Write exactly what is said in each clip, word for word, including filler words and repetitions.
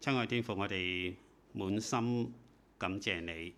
親愛天父，我哋滿心感謝你，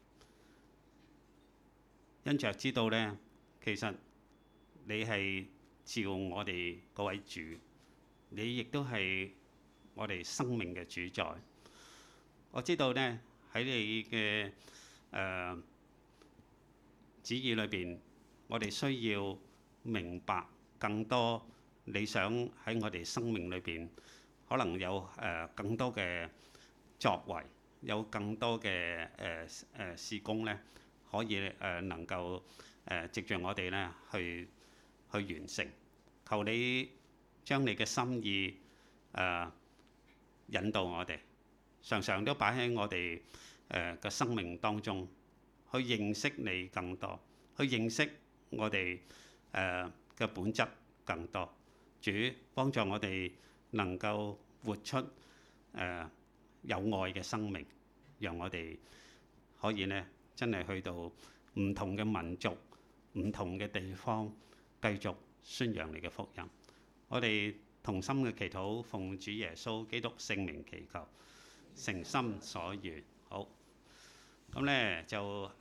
因着知道呢，其實你係照我哋嗰位主，你亦都係我哋生命嘅主宰。我知道呢，喺你嘅誒、呃、旨意裏邊，我哋需要明白更多你想喺我哋生命裏邊可能有誒、呃、更多嘅作為，有更多嘅誒誒事工咧，可以誒、呃、能夠誒、呃、藉著我哋咧去去完成。求你將你嘅心意誒、呃、引導我哋，常常都擺喺我哋誒嘅生命當中，去認識你更多，去認識我哋誒嘅本質更多。主幫助我哋能夠活出誒、呃、有愛嘅生命，讓我哋可以呢真係去到唔同嘅民族、唔同嘅地方，繼續宣揚你嘅福音。我哋同心嘅祈禱，奉主耶穌基督聖名祈求，誠心所願。好，咁呢就誒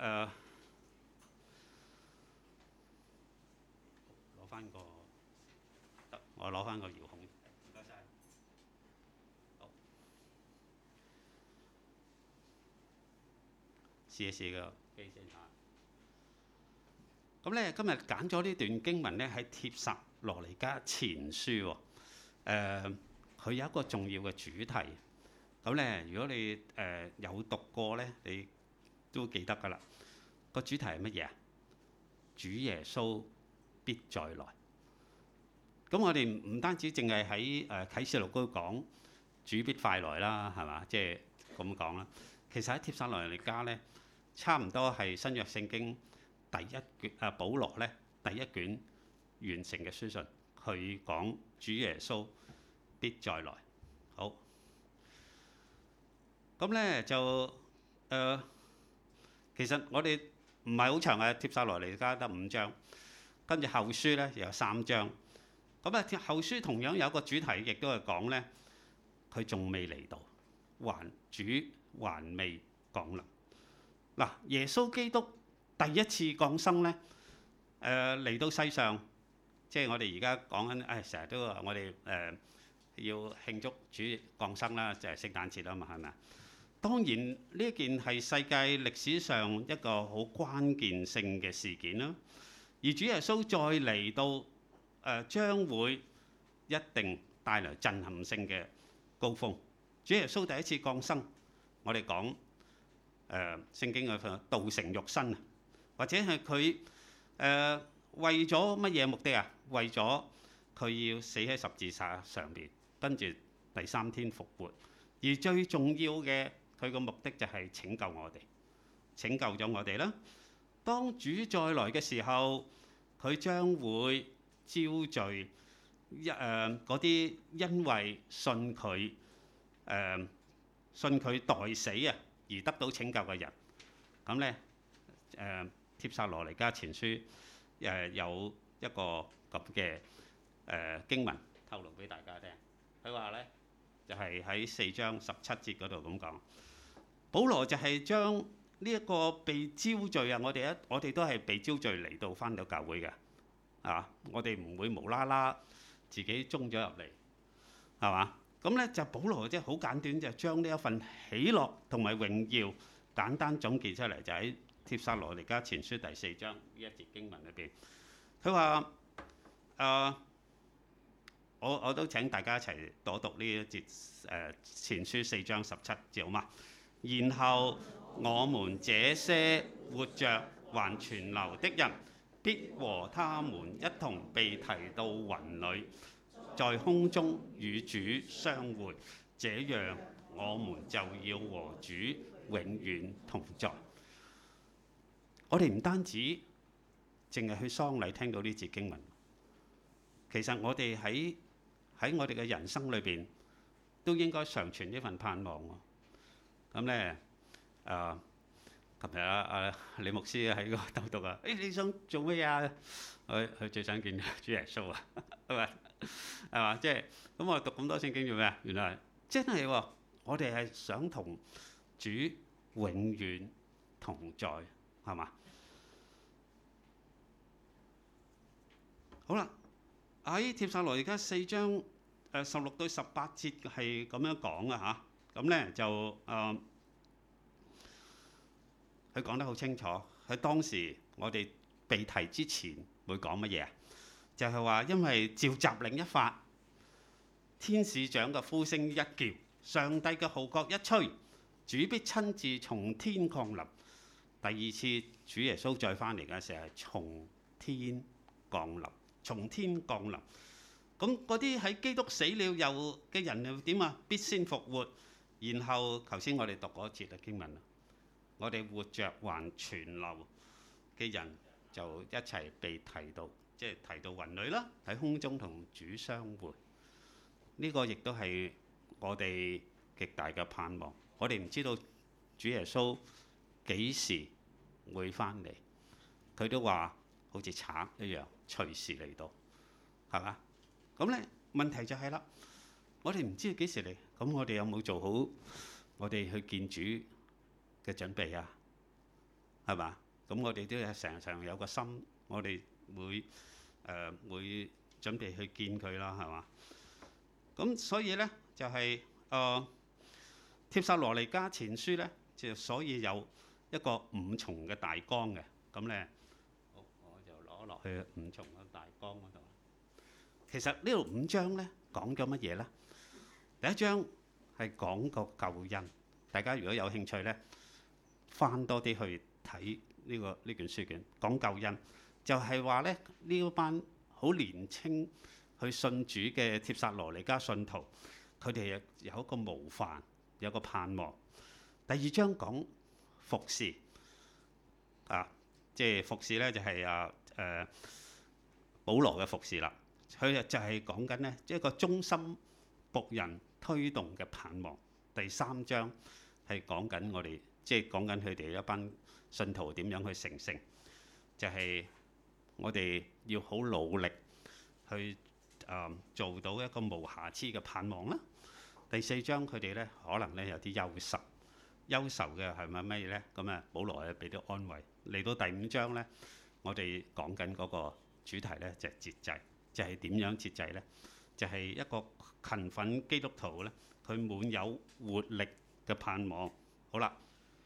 攞翻個，得我攞翻個遙控。唔該晒。好，試一試個機先嚇。咁咧，今日揀咗呢段經文咧，喺帖撒羅尼迦前書喎。誒、呃，佢有一個重要嘅主題。咁咧，如果你誒、呃、有讀過咧，你都記得㗎啦。個主題係乜嘢啊？主耶穌必再來。咁我哋唔單止淨係喺誒啟示錄嗰度講主必快來啦，係嘛？即係咁講啦。其實喺帖撒羅尼迦咧，差唔多係新約聖經第一卷啊，保羅咧第一卷完成嘅書信，佢講主耶穌必再來。好，咁咧就誒、呃，其實我哋唔係好長嘅，帖撒羅尼迦得五章，跟住後書咧有三章。咁啊，後書同樣有一個主題，亦都係講咧，佢仲未嚟到，還主還未降臨。嗱，耶穌基督第一次降生咧，誒、呃、嚟到世上，即係我哋而家講緊，誒成日都話我哋誒、呃、要慶祝主降生啦，就係、是、聖誕節啦嘛，係咪啊？當然呢一件係世界歷史上一個好關鍵性嘅事件啦。而主耶穌再嚟到，誒、呃、將會一定帶來震撼性嘅高峰。主耶穌第一次降生，我哋講。誒、呃、聖經嘅道成肉身啊，或者係佢誒為咗乜嘢目的啊？為咗佢要死喺十字架上邊，跟住第三天復活。而最重要嘅佢個目的就係拯救我哋，拯救咗我哋啦。當主再來嘅時候，佢將會招聚一誒嗰啲因為信佢誒、呃、信佢代死啊，而得到拯救嘅人。咁咧誒帖撒羅尼迦前書誒、呃、有一個咁嘅誒經文透露俾大家聽。佢話咧就係、是、喺四章十七節嗰度咁講，保羅就係將呢一個被招聚啊，我哋一我哋都係被招聚嚟到返到教會嘅啊，我哋唔會無啦啦自己中咗入嚟，係嘛？咁咧就保羅即係好簡短，就將呢一份喜樂同埋榮耀簡單總結出嚟，就喺帖撒羅尼迦前書第四章呢一節經文裏邊。佢話誒，我我都請大家一齊讀讀呢一節誒、呃、前書四章十七節好嘛？然後我們這些活着還存留的人，必和他們一同被提到雲裏，在空中與主相會，這樣我們就要和主永遠同在。我哋唔單止淨係去喪禮聽到呢節經文，其實我哋喺喺我哋嘅人生裏邊都應該常存呢份盼望喎。咁咧誒，琴日啊啊李牧師喺個度讀啊，誒、哎、你想做咩啊？佢佢最想見主耶穌啊，係咪？係嘛？即係咁我讀咁多聖經做咩啊？原來真係喎， 我哋係想同主永遠同在，係嘛？好啦，喺帖撒羅尼迦四章誒十六到十八節係咁樣講啊嚇，咁咧就誒佢講得好清楚。喺當時我哋被提之前會講乜嘢啊？就係話因為召集令一發，天使長嘅呼聲一叫，上帝嘅號角一吹，主必親自從天降臨。第二次主耶穌再翻嚟嘅時候係從天降臨，從天降臨。咁嗰啲喺基督死了又嘅人又點啊？必先復活。然後頭先我哋讀嗰節嘅經文，我哋活着還存留嘅人就一齊被提到，即係提到雲裏啦，喺空中同主相會。呢個亦都係我哋極大嘅盼望。我哋唔知道主耶穌幾時會翻嚟，佢都話好似賊一樣隨時嚟到，係嘛？咁咧問題就係啦，我哋唔知幾時嚟，咁我哋有冇做好我哋去見主嘅準備啊？係嘛？咁我哋都係成日常有個心，我哋會誒、呃、會準備去見佢啦，係嘛？咁所以咧就係誒帖撒羅尼迦前書咧，就所以有一個五重嘅大綱嘅。咁咧，好，我就攞落去五重嘅大綱嗰度。其實呢度五章咧講咗乜嘢咧？第一章係講個救恩，大家如果有興趣咧，翻多啲去睇呢個呢卷書卷，講救恩，就係話咧呢班好年青去信主嘅帖撒羅尼迦信徒，佢哋有一個模範，有個盼望。第二章講服侍，啊，即係服侍咧就係啊誒保羅嘅服侍啦。佢就係講緊咧一個忠心僕人推動嘅盼望。第三章係講緊我哋，即係講緊佢哋一班信徒點樣去成聖，就係我哋要好努力去。誒、嗯、做到一個無瑕疵嘅盼望啦。第四章佢哋咧可能咧有啲憂愁，憂愁嘅係咪乜嘢咧？咁啊，保羅咧俾到安慰。嚟到第五章咧，我哋講緊嗰個主題咧就係節制，就係點樣節制咧？就係一個勤奮基督徒咧，佢滿有活力嘅盼望。好啦，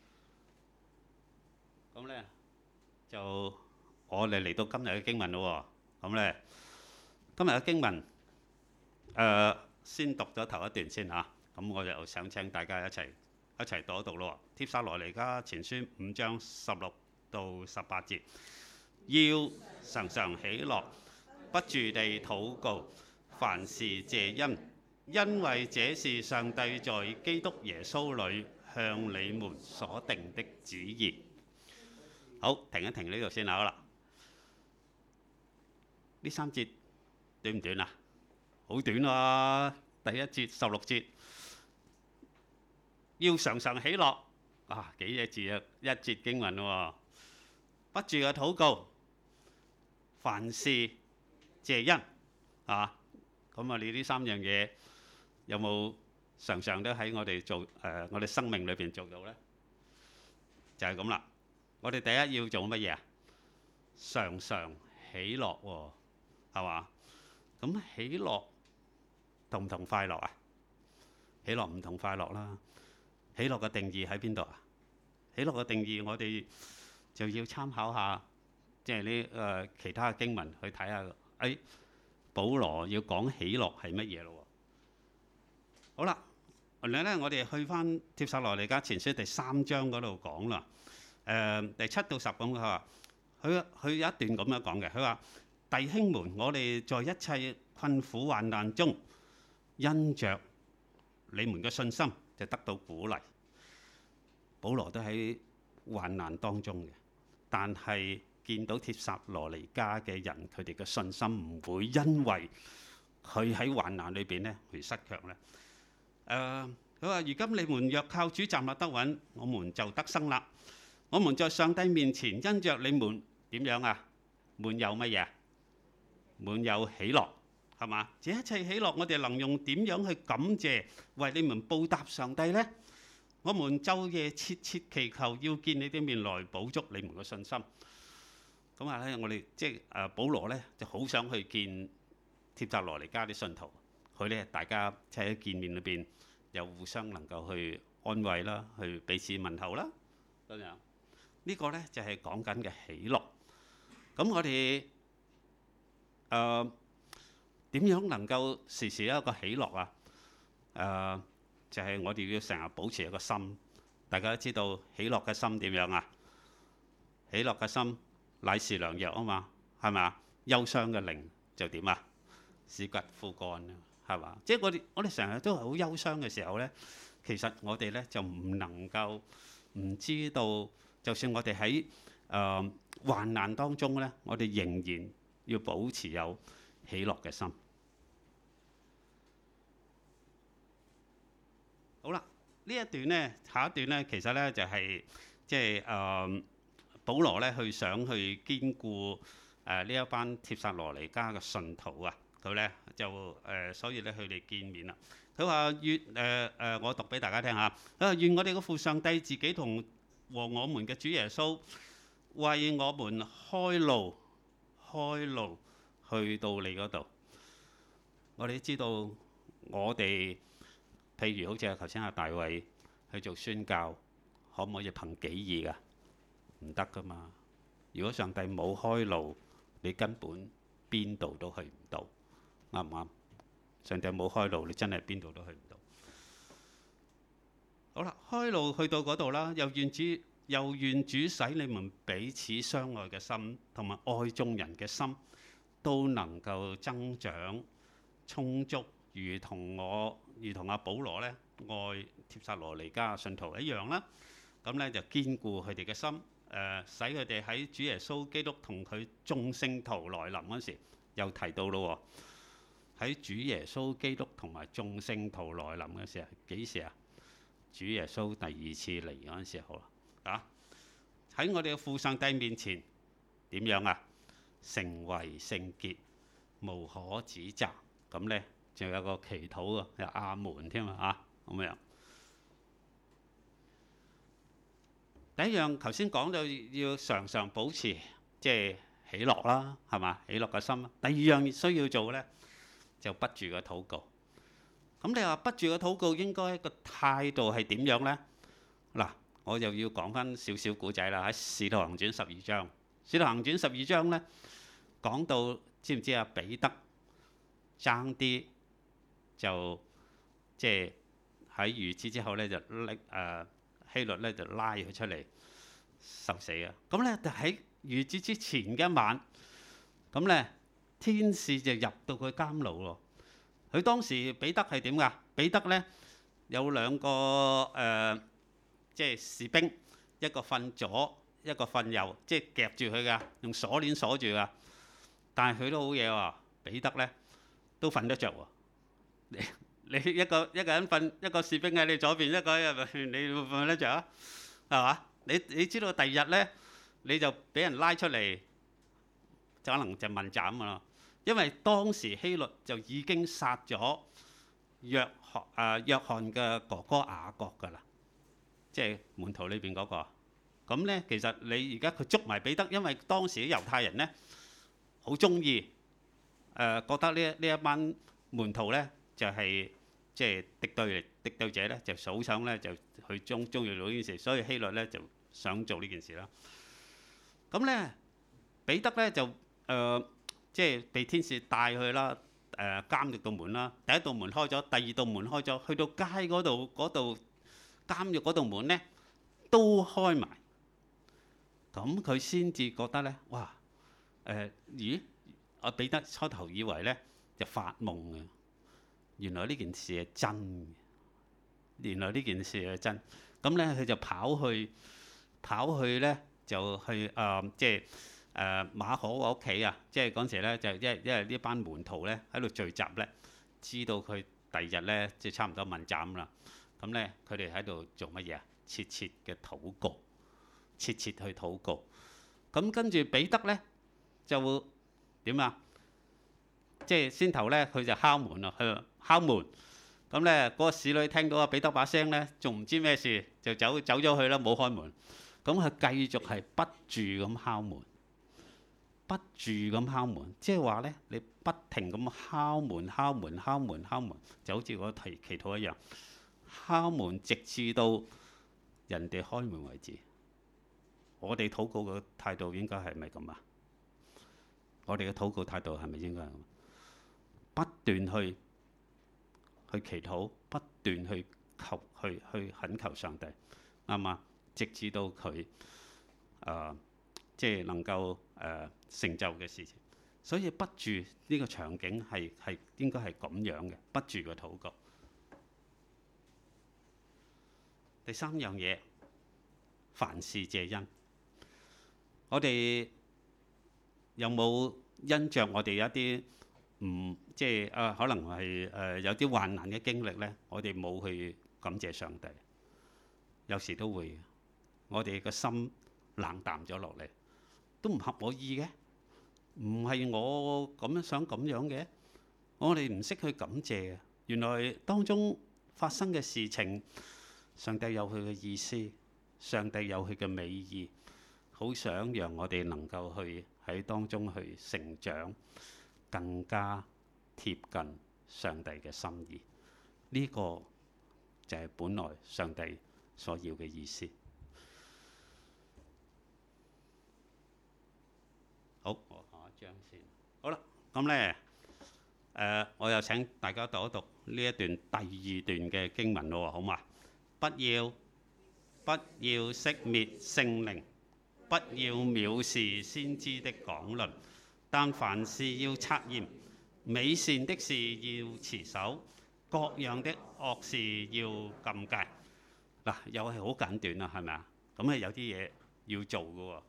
咁咧就我哋嚟到今日嘅經文咯喎，咁咧。今日嘅經文，誒、呃、先讀咗頭一段先嚇，咁我就想請大家一齊一齊讀一讀咯。帖撒羅尼迦前書五章十六到十八節，要常常喜樂，不住地禱告，凡事謝恩，因為這是上帝在基督耶穌裏向你們所定的旨意。好，停一停呢度先好啦。呢三節。短唔短啊？好短啊！第一節十六節，要常常喜樂啊！幾隻字啊？一節經文喎、啊，不住嘅禱告，凡事謝恩啊！咁啊，你呢三樣嘢有冇常常都喺我哋做誒、呃、我哋生命裏邊做到咧？就係咁啦。我哋第一要做乜嘢啊？常常喜樂喎，係嘛？咁喜樂同唔同快樂啊？喜樂唔同快樂啦。喜樂嘅定義喺邊度啊？喜樂嘅定義我哋就要參考下，即係呢誒其他嘅經文去睇下。誒、哎，保羅要講喜樂係乜嘢咯？好啦，原來咧我哋去翻帖撒羅尼迦前書第三章嗰度講啦。誒、呃，第七到十咁佢話，佢佢有一段咁樣講嘅，佢話。弟兄們，我哋在一切困苦患難中，因着你們嘅信心，就得到鼓勵。保羅都喺患難當中嘅，但係見到帖撒羅尼迦嘅人，佢哋嘅信心唔會因為佢喺患難裏邊咧而失強咧。誒、呃，佢話：如今你們若靠主站立得穩，我們就得生啦。我們在上帝面前，因着你們點樣啊？滿有乜嘢？滿有喜樂， 係嘛？這一切喜樂，我哋能用點樣去感謝，為你們報答上帝呢？我們晝夜切切祈求，要見你啲面來補足你們嘅信心。咁啊咧，我哋即係誒保羅咧就好想去見帖撒羅尼迦啲信徒，佢咧大家即係喺見面裏邊又互相能夠去安慰啦，去彼此問候啦咁樣。呢個咧就係講緊嘅喜樂。咁我哋誒點樣能夠時時有一個喜樂啊？誒就係我哋要成日保持一個心。大家都知道喜樂嘅心點樣啊？喜樂嘅心乃是良藥啊嘛，係咪啊？憂傷嘅靈就點啊？使骨枯乾啊，係嘛？即係我哋我哋成日都係好憂傷嘅時候咧，其實我哋咧就唔能夠唔知道，就算我哋喺誒患難當中咧，我哋仍然要保持有喜樂嘅心。好啦，呢一段咧，下一段咧，其實咧就係即係誒。保羅咧去想去堅固誒呢一班帖撒羅尼迦嘅信徒啊，佢咧就誒、呃，所以咧佢哋見面啦。佢話願誒誒，我讀俾大家聽下。佢話願我哋嘅父上帝自己同和我們嘅主耶穌為我們開路，開路去到你嗰度。我哋知道我哋譬如好似啊頭先阿大衛去做宣教，可唔可以憑己意㗎？唔得噶嘛！如果上帝冇開路，你根本邊度都去唔到，啱唔啱？上帝冇開路，你真係邊度都去唔到。好啦，開路去到嗰度啦，又願主又願主使你們彼此相愛嘅心，同埋愛眾人嘅心，都能夠增長充足，如同我如同阿保羅咧愛帖撒羅尼迦信徒一樣啦。咁咧就堅固佢哋嘅心。誒、呃，使佢哋喺主耶穌基督同佢眾聖徒來臨嗰時，又提到咯喎。喺主耶穌基督同埋眾聖徒來臨嘅時候，幾時啊？主耶穌第二次嚟嗰陣時候啦。啊，喺我哋嘅父上帝面前點樣啊？成為聖潔，無可指責。咁咧，仲有個祈禱啊，有阿門添啊，咁樣。第一樣，頭先講到要常常保持即係喜樂啦，係嘛？喜樂嘅心。第二樣需要做咧，就不住嘅禱告。咁你話不住嘅禱告應該個態度係點樣咧？嗱，我又要講翻少少古仔啦。喺《使徒行傳》十二章，《使徒行傳》十二章咧講到，知唔知啊？彼得爭啲就即係喺逾節之後咧就拎誒。希律咧就拉佢出嚟受死啊！咁咧就喺逾節之前嘅一晚，咁咧天使就入到佢監牢咯。佢當時彼得係點㗎？彼得咧有兩個誒，即、呃、係、就是、士兵，一個瞓左，一個瞓右，即係夾住佢㗎，用鎖鏈鎖住㗎。但係佢都好嘢喎，彼得咧都瞓得着喎。你一個一個人瞓，一個士兵喺你左邊，一個喺你會瞓得着啊？係嘛？你你知道第二日咧，你就俾人拉出嚟，就可能就問斬㗎啦。因為當時希律就已經殺咗約翰啊約翰嘅哥哥雅各㗎啦，即係門徒裏邊嗰個。咁咧，其實你而家佢捉埋彼得，因為當時啲猶太人咧好中意誒，覺得呢呢一班門徒咧就係。即係敵對嚟，敵對者咧就好想咧就去中中意做呢件事，所以希律咧就想做呢件事啦。咁咧彼得咧就誒、呃、即係被天使帶去啦，誒、呃、監獄道門啦，第一道門開咗，第二道門開咗，去到街嗰度嗰度監獄嗰道門咧都開埋，咁佢先至覺得咧，哇誒、呃、咦？我彼得初頭以為咧就發夢嘅。原來呢件事係真嘅，原來呢件事係真。咁咧佢就跑去跑去咧就去誒、呃、即係誒、呃、馬可個屋企啊！即係嗰陣時咧就因為因為呢班門徒咧喺度聚集咧，知道佢第二日咧即係差唔多問斬啦。咁咧佢哋喺度做乜嘢啊？切切嘅禱告，切切去禱告。咁跟住彼得咧就點啊？ 即係先頭咧，佢就敲門啊，佢敲門。咁咧，嗰個使女聽到阿彼得把聲咧，仲唔知咩事，就走走咗去啦，冇開門。咁佢繼續係不住咁敲門，不住咁敲門，即係話咧，你不停咁敲門、敲門、敲門、敲門，就好似我提祈禱一樣，敲門直至到人哋開門為止。我哋禱告嘅態度應該係咪咁啊？我哋嘅禱告態度係咪應該係咁？不斷去去祈禱，不斷去求，去去懇求上帝，啱嘛？直至到佢誒、呃，即係能夠誒、呃、成就嘅事情。所以不住呢個場景係係應該係咁樣嘅，不住嘅禱告。第三樣嘢，凡事謝恩。我哋有冇因着我哋一啲唔即係啊，可能係誒、呃、有啲患難嘅經歷咧，我哋冇去感謝上帝，有時都會，我哋個心冷淡咗落嚟，都唔合我意嘅，唔係我咁樣想咁樣嘅，我哋唔識去感謝。原來當中發生嘅事情，上帝有佢嘅意思，上帝有佢嘅美意。好想讓我哋能夠去喺當中去成長，更加貼近上帝嘅心意。呢個就係本來上帝所要嘅意思。好，我下一張先。好啦，咁咧誒，我又請大家讀一讀呢一段第二段嘅經文咯，好嘛？不要不要熄滅聖靈。不要藐視先知的講論，但凡事要察驗，美善的事要持守，各樣的惡事要禁戒。嗱，又係好簡短啦，係咪啊？咁係有啲嘢要做嘅喎，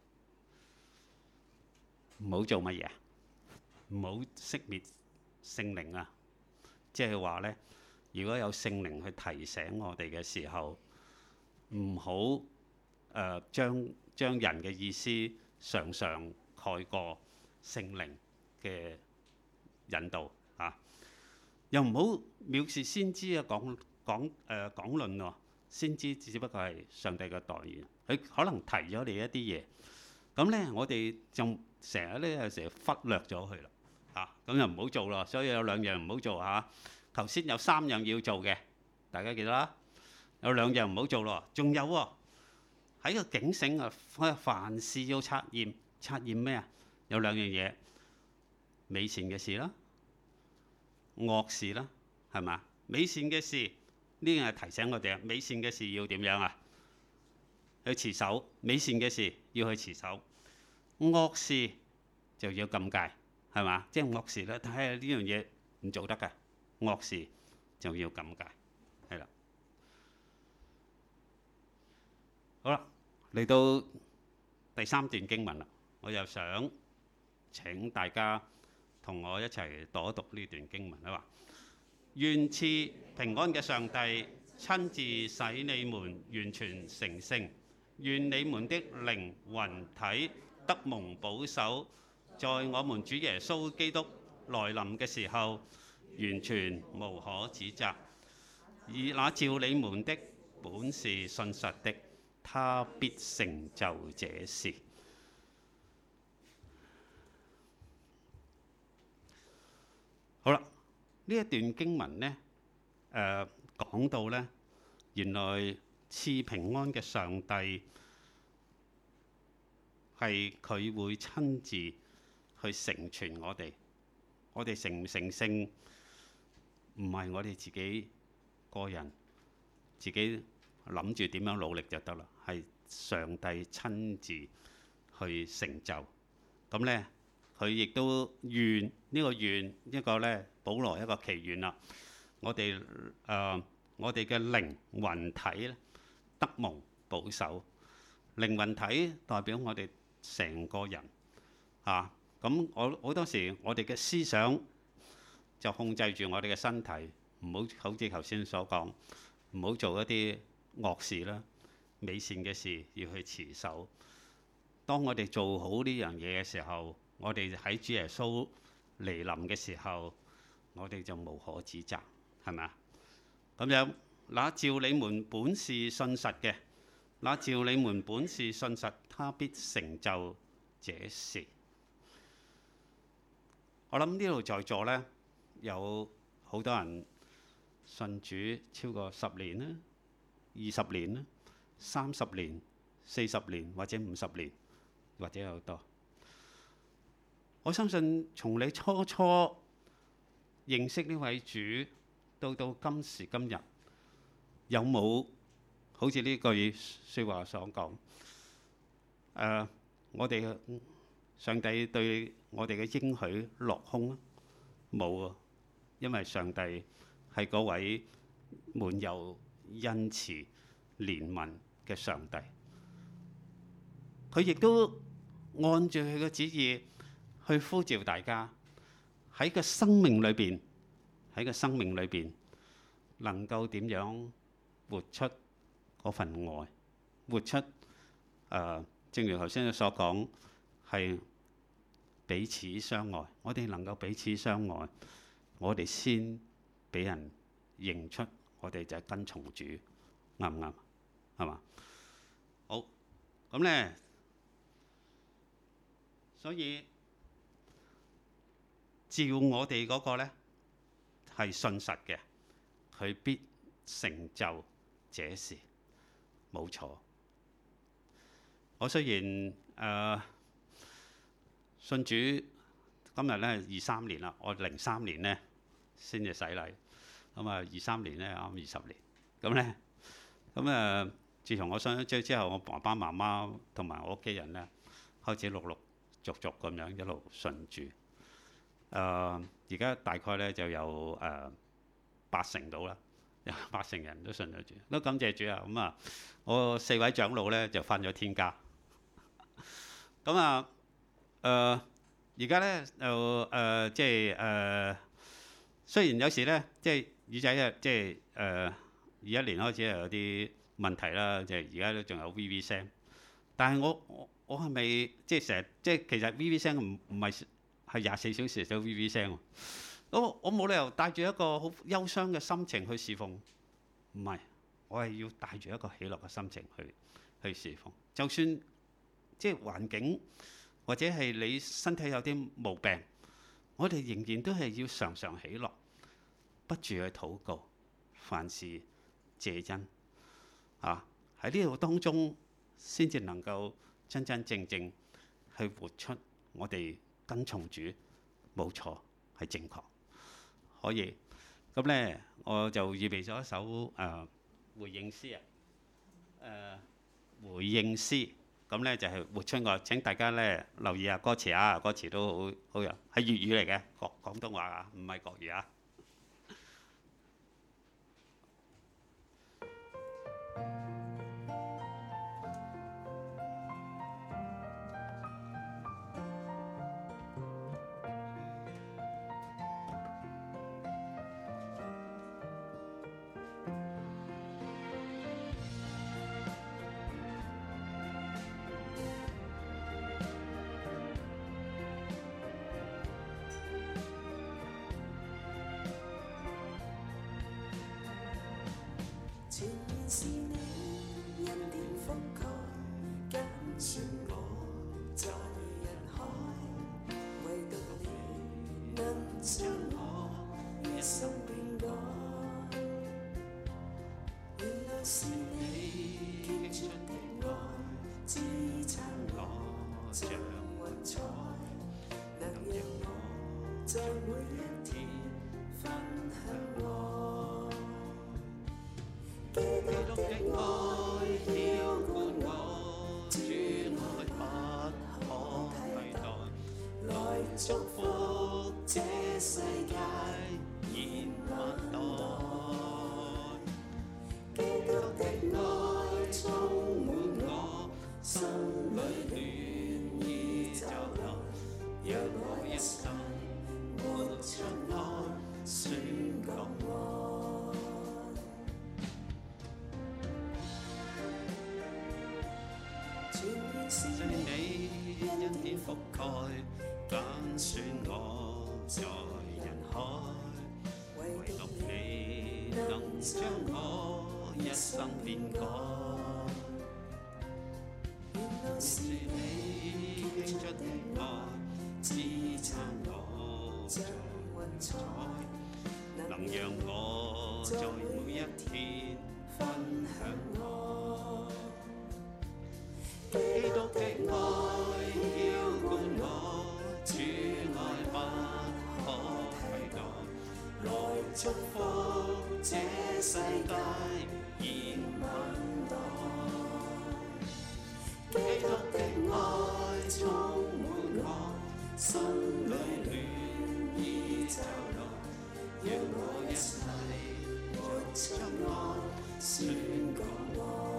唔好做乜嘢？唔好熄滅聖靈啊！即係話咧，如果有聖靈去提醒我哋嘅時候，唔好誒將將人嘅意思常常蓋過聖靈嘅引導啊！又唔好藐視先知啊，講講誒講論喎。先知只不過係上帝嘅代言，佢可能提咗你一啲嘢，咁咧我哋就成日咧有時忽略咗佢啦啊！咁就唔好做咯。所以有兩樣唔好做嚇。頭先有三樣要做嘅，大家記得啦。有兩樣唔好做咯，仲有喎。喺個警醒啊！凡事要察驗，察驗咩啊？有兩樣嘢，美善嘅事啦，惡事啦，係嘛？美善嘅事呢樣係提醒我哋啊！美善嘅事要點樣啊？去持守，美善嘅事要去持守，惡事就要禁戒，係嘛？即係惡事咧，睇下呢樣嘢唔做得㗎，惡事就要禁戒，係啦。好啦。嚟到第三段經文啦，我又想請大家同我一齊讀一讀呢段經文啊！話願賜平安嘅上帝親自使你們完全成聖，願你們的靈魂體得蒙保守，在我們主耶穌基督來臨嘅時候，完全無可指責。以那召你們的本是信實的，他必成就這事。好啦，呢一段經文呢，誒、呃、講到呢，原來賜平安嘅上帝係佢會親自去成全我哋。我哋成唔成聖，唔係我哋自己個人自己諗住點樣努力就得啦，係上帝親自去成就。咁咧，佢亦都願呢、這個願一個咧，保羅一個祈願啦。我哋誒、呃，我哋嘅靈魂體咧得蒙保守。靈魂體代表我哋成個人啊。咁我好多時我哋嘅思想就控制住我哋嘅身體，唔好好似頭先所講，唔好做一啲惡事啦，美善嘅事要去持守。當我哋做好呢樣嘢嘅時候，我哋喺主耶穌嚟臨嘅時候，我哋就無可指責，係咪啊？咁樣，那召你們本是信實嘅，那召你們本是信實，他必成就這事。我諗呢度在座呢，有好多人信主超過十年啦、二十年啦、三十年、四十年或者五十年，或者有多。我相信從你初初認識呢位主到到今時今日，有冇好似呢句説話所講？誒、呃，我哋上帝對我哋嘅應許落空啊？冇啊！因為上帝係嗰位滿有恩慈憐憫嘅上帝，佢亦都按住佢嘅旨意去呼召大家喺個生命裏邊，喺個生命裏邊能夠點樣活出嗰份愛，活出誒、呃，正如頭先所講，係彼此相愛。我哋能夠彼此相愛，我哋先俾人認出我哋就係跟從主，啱唔啱？係嘛？好，咁咧，所以照我哋嗰個咧係信實嘅，佢必成就這事，冇錯。我雖然誒、呃、信主今日咧二三年啦，我零三年咧先至洗禮，咁啊二三年咧啱二十年，咁咧咁誒，自從我信咗主之後，我爸爸媽媽同埋我屋企人咧開始陸陸續續咁樣一路信主。誒而家大概咧就有誒、呃、八成到啦，有八成人都信咗主，都感謝主啊！咁啊，我四位長老咧就返咗天家。咁啊誒而家咧就誒即係誒，雖然有時咧即係耳仔啊，即係誒二一年開始有啲問題啦，即係而家都仲有 V V 聲，但係我我我係咪即係成日即係其實 V V 聲唔唔係係廿四小時都 V V 聲喎？咁我冇理由帶住一個好憂傷嘅心情去侍奉，唔係，我係要帶住一個喜樂嘅心情去去侍奉。就算即係環境或者係你身體有啲毛病，我哋仍然都係要常常喜樂，不住去禱告，凡事謝恩啊！喺呢度當中，先至能夠真真正正去活出我哋跟從主，冇錯係正確。可以咁咧，我就預備咗一首誒、呃、回應詩啊，誒、呃、回應詩。咁咧就係活出愛。請大家咧留意下歌詞啊，歌詞都好好有，係粵語嚟嘅，廣廣東話啊，唔係國語啊。 全然是你恩典覆蓋，揀選我在人海，唯獨你能將我一生變改。原來是你傾出的愛，支撐我像雲彩，能讓我在每一天分享愛。基督的愛澆灌我，主愛不可替代，來祝福這世界現萬代。基督的愛充滿我，心裏暖意就來，讓我一生活出愛，宣講愛。是你恩典覆蓋，揀選我在人海，唯獨你能將我一生變改。原來是你傾出的愛，支撐我像雲彩，能讓我在每一天分享愛。基督的愛澆灌我，主愛不可替代，來祝福這世界延萬代。基督的愛充滿我，心裏暖意就來，讓我一世活出愛，宣講愛。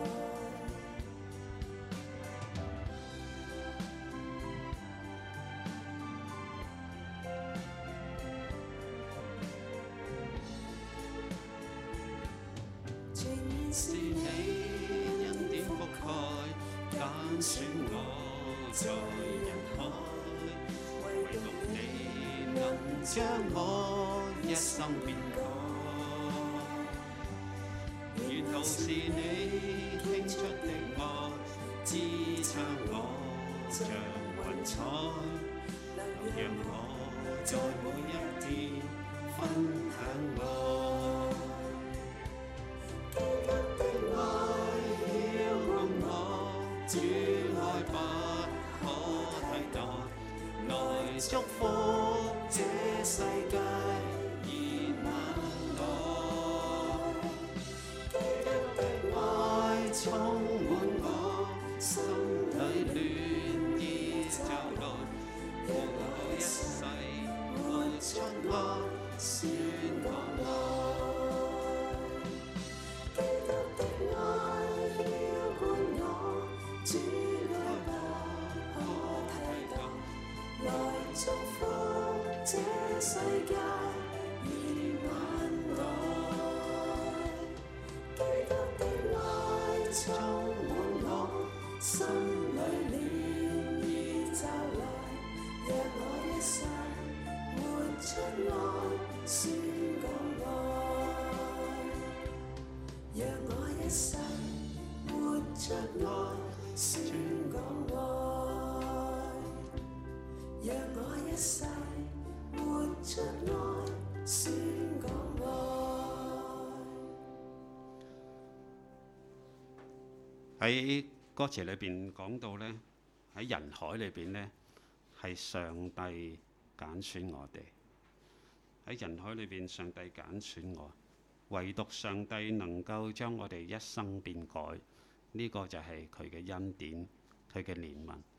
是你恩典覆蓋，揀選我在人海，唯獨你能將我一生變改。沿途是你傾出的愛，支撐我像雲彩，能讓我在每一天分享愛。主愛不可替代，來祝福這世界延萬代。基督的愛充滿我，心裏暖意就來，讓我一世活出愛，宣講愛。基督的愛澆灌我，主愛不可替代，來祝福這世界延萬代。基督的愛充滿我，心裏暖意就來，讓我一世活出愛，宣講愛。讓我一世活出愛，宣講愛，讓我一世活出愛，宣講愛。喺歌詞裏邊講到呢，喺人海裏邊呢，係上帝揀選我哋。喺人海裏邊，上帝揀選我，唯獨上帝能夠將我哋一生變改。呢個就係佢嘅恩典，佢嘅憐憫。